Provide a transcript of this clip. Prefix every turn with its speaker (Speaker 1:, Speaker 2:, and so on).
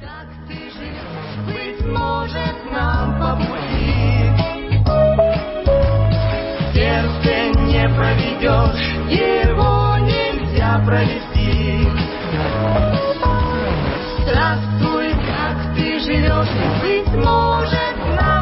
Speaker 1: Как ты живешь, быть может, нам по пути. Сердце не проведешь, его нельзя провести. Здравствуй, как ты живешь, быть может, нам